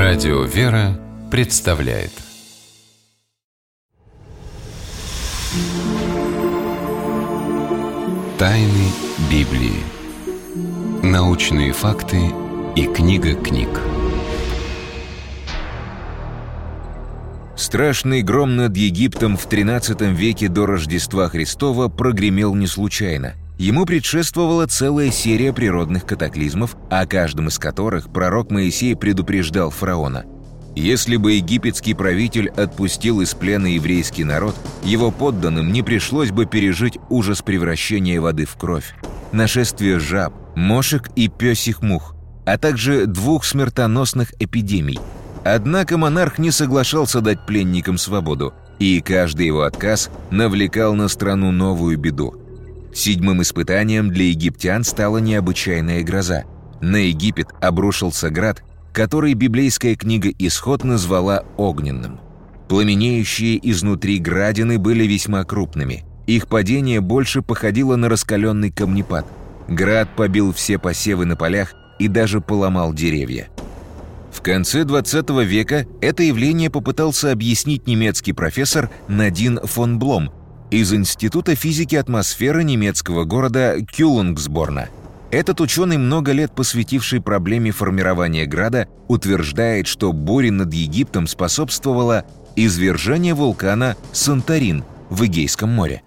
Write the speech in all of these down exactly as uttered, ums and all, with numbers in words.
Радио «Вера» представляет Тайны Библии. Научные факты и книга книг. Страшный гром над Египтом в тринадцатом веке до Рождества Христова прогремел не случайно. Ему предшествовала целая серия природных катаклизмов, о каждом из которых пророк Моисей предупреждал фараона. Если бы египетский правитель отпустил из плена еврейский народ, его подданным не пришлось бы пережить ужас превращения воды в кровь, нашествие жаб, мошек и пёсьих мух, а также двух смертоносных эпидемий. Однако монарх не соглашался дать пленникам свободу, и каждый его отказ навлекал на страну новую беду. Седьмым испытанием для египтян стала необычайная гроза. На Египет обрушился град, который библейская книга «Исход» назвала огненным. Пламенеющие изнутри градины были весьма крупными. Их падение больше походило на раскаленный камнепад. Град побил все посевы на полях и даже поломал деревья. В конце двадцатого века это явление попытался объяснить немецкий профессор Надин фон Блом из Института физики атмосферы немецкого города Кюлунгсборна. Этот ученый, много лет посвятивший проблеме формирования града, утверждает, что буре над Египтом способствовало извержение вулкана Санторин в Эгейском море.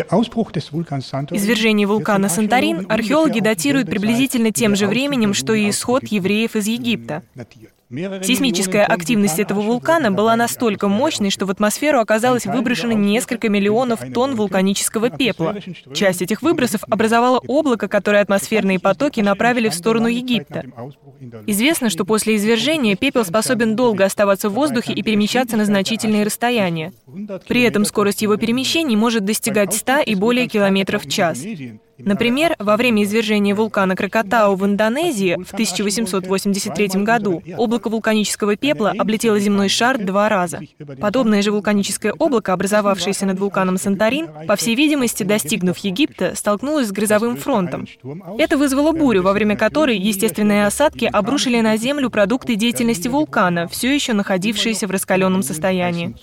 Извержение вулкана Санторин археологи датируют приблизительно тем же временем, что и исход евреев из Египта. Сейсмическая активность этого вулкана была настолько мощной, что в атмосферу оказалось выброшено несколько миллионов тонн вулканического пепла. Часть этих выбросов образовала облако, которое атмосферные потоки направили в сторону Египта. Известно, что после извержения пепел способен долго оставаться в воздухе и перемещаться на значительные расстояния. При этом скорость его перемещений может достигать ста и более километров в час. Например, во время извержения вулкана Кракатау в Индонезии в тысяча восемьсот восемьдесят третьем году облако вулканического пепла облетело земной шар два раза. Подобное же вулканическое облако, образовавшееся над вулканом Санторин, по всей видимости, достигнув Египта, столкнулось с грозовым фронтом. Это вызвало бурю, во время которой естественные осадки обрушили на землю продукты деятельности вулкана, все еще находившиеся в раскаленном состоянии.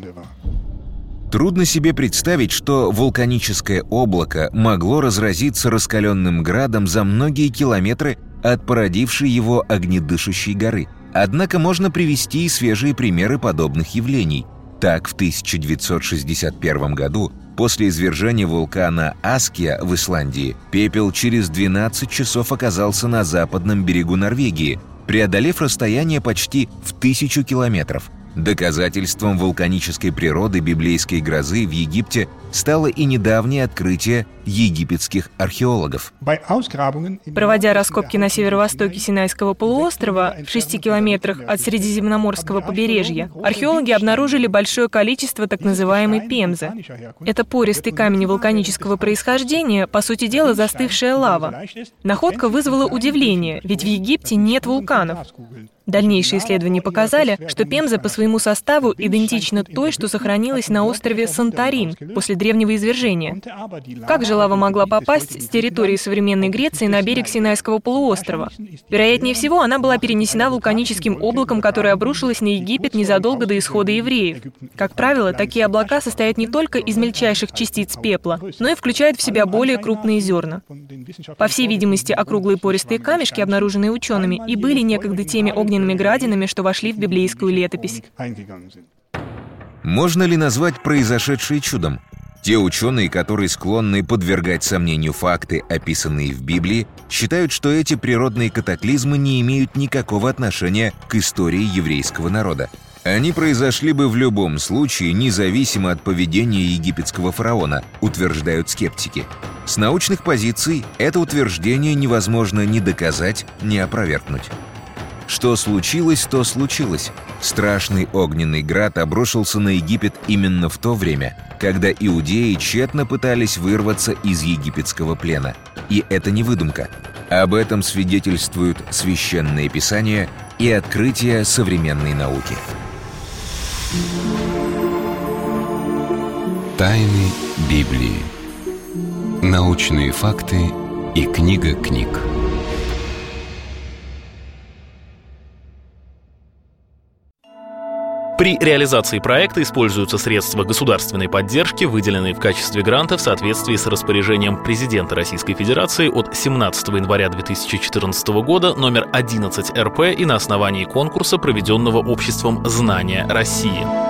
Трудно себе представить, что вулканическое облако могло разразиться раскаленным градом за многие километры от породившей его огнедышащей горы. Однако можно привести и свежие примеры подобных явлений. Так, в тысяча девятьсот шестьдесят первом году, после извержения вулкана Аския в Исландии, пепел через двенадцать часов оказался на западном берегу Норвегии, преодолев расстояние почти в тысячу километров. Доказательством вулканической природы библейской грозы в Египте стало и недавнее открытие египетских археологов. Проводя раскопки на северо-востоке Синайского полуострова, в шести километрах от Средиземноморского побережья, археологи обнаружили большое количество так называемой пемзы. Это пористый камень вулканического происхождения, по сути дела застывшая лава. Находка вызвала удивление, ведь в Египте нет вулканов. Дальнейшие исследования показали, что пемза по своему составу идентична той, что сохранилась на острове Санторин после древнего извержения. Как же лава могла попасть с территории современной Греции на берег Синайского полуострова? Вероятнее всего, она была перенесена вулканическим облаком, которое обрушилось на Египет незадолго до исхода евреев. Как правило, такие облака состоят не только из мельчайших частиц пепла, но и включают в себя более крупные зерна. По всей видимости, округлые пористые камешки, обнаруженные учеными, и были некогда теми огненными градинами, что вошли в библейскую летопись. Можно ли назвать произошедшее чудом? Те ученые, которые склонны подвергать сомнению факты, описанные в Библии, считают, что эти природные катаклизмы не имеют никакого отношения к истории еврейского народа. Они произошли бы в любом случае, независимо от поведения египетского фараона, утверждают скептики. С научных позиций это утверждение невозможно ни доказать, ни опровергнуть. Что случилось, то случилось. Страшный огненный град обрушился на Египет именно в то время, когда иудеи тщетно пытались вырваться из египетского плена. И это не выдумка. Об этом свидетельствуют священные писания и открытия современной науки. Тайны Библии. Научные факты и книга книг. При реализации проекта используются средства государственной поддержки, выделенные в качестве гранта в соответствии с распоряжением президента Российской Федерации от семнадцатого января две тысячи четырнадцатого года номер одиннадцать эр пэ и на основании конкурса, проведенного обществом «Знания России».